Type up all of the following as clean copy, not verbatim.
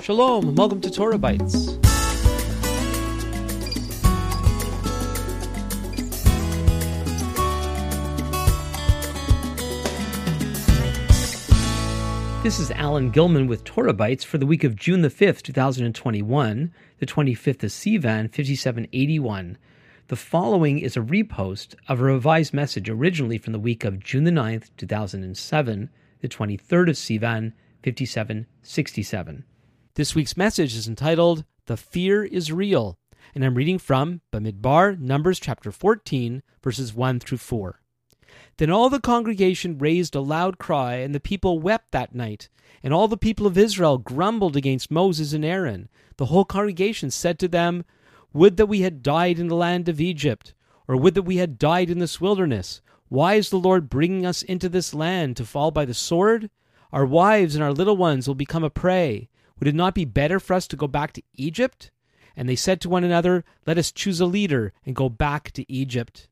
Shalom, and welcome to Torah Bites. This is Alan Gilman with Torah Bites for the week of June the 5th, 2021, the 25th of Sivan, 5781. The following is a repost of a revised message originally from the week of June the 9th, 2007, the 23rd of Sivan, 5767. This week's message is entitled, The Fear is Real, and I'm reading from Bamidbar, Numbers chapter 14, verses 1 through 4. Then all the congregation raised a loud cry, and the people wept that night. And all the people of Israel grumbled against Moses and Aaron. The whole congregation said to them, Would that we had died in the land of Egypt, or would that we had died in this wilderness. Why is the Lord bringing us into this land to fall by the sword? Our wives and our little ones will become a prey. Would it not be better for us to go back to Egypt? And they said to one another, Let us choose a leader and go back to Egypt.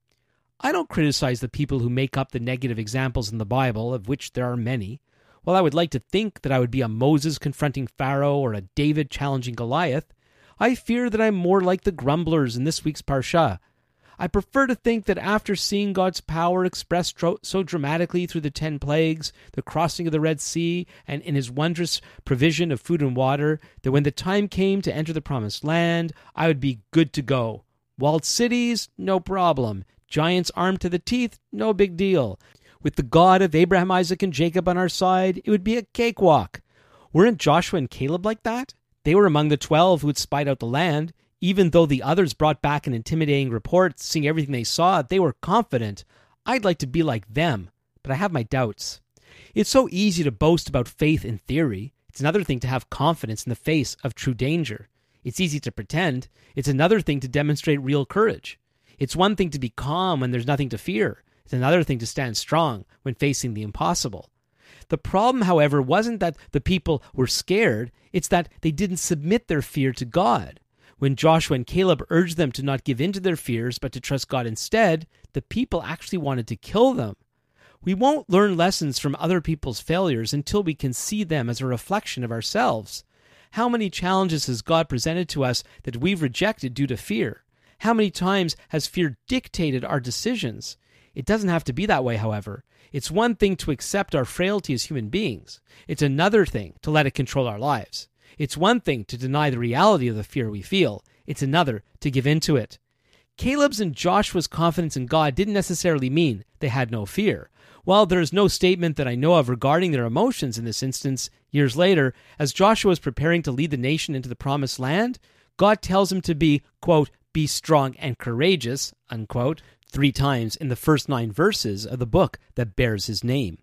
I don't criticize the people who make up the negative examples in the Bible, of which there are many. While I would like to think that I would be a Moses confronting Pharaoh or a David challenging Goliath, I fear that I'm more like the grumblers in this week's Parsha. I prefer to think that after seeing God's power expressed so dramatically through the 10 plagues, the crossing of the Red Sea, and in his wondrous provision of food and water, that when the time came to enter the Promised Land, I would be good to go. Walled cities? No problem. Giants armed to the teeth? No big deal. With the God of Abraham, Isaac, and Jacob on our side, it would be a cakewalk. Weren't Joshua and Caleb like that? They were among the 12 who had spied out the land. Even though the others brought back an intimidating report, seeing everything they saw, they were confident. I'd like to be like them, but I have my doubts. It's so easy to boast about faith in theory. It's another thing to have confidence in the face of true danger. It's easy to pretend. It's another thing to demonstrate real courage. It's one thing to be calm when there's nothing to fear. It's another thing to stand strong when facing the impossible. The problem, however, wasn't that the people were scared. It's that they didn't submit their fear to God. When Joshua and Caleb urged them to not give in to their fears, but to trust God instead, the people actually wanted to kill them. We won't learn lessons from other people's failures until we can see them as a reflection of ourselves. How many challenges has God presented to us that we've rejected due to fear? How many times has fear dictated our decisions? It doesn't have to be that way, however. It's one thing to accept our frailty as human beings. It's another thing to let it control our lives. It's one thing to deny the reality of the fear we feel. It's another to give in to it. Caleb's and Joshua's confidence in God didn't necessarily mean they had no fear. While there is no statement that I know of regarding their emotions in this instance, years later, as Joshua is preparing to lead the nation into the Promised Land, God tells him to be, quote, be strong and courageous, unquote, 3 times in the first 9 verses of the book that bears his name.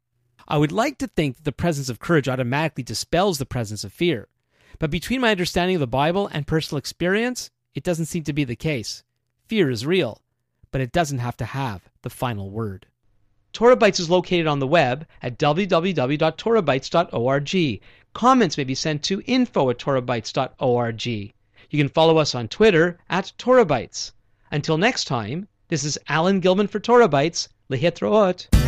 I would like to think that the presence of courage automatically dispels the presence of fear. But between my understanding of the Bible and personal experience, it doesn't seem to be the case. Fear is real, but it doesn't have to have the final word. Torah Bites is located on the web at www.torahbites.org. Comments may be sent to info@torahbites.org. You can follow us on Twitter @TorahBites. Until next time, this is Alan Gilman for Torah Bites. Lehitraot.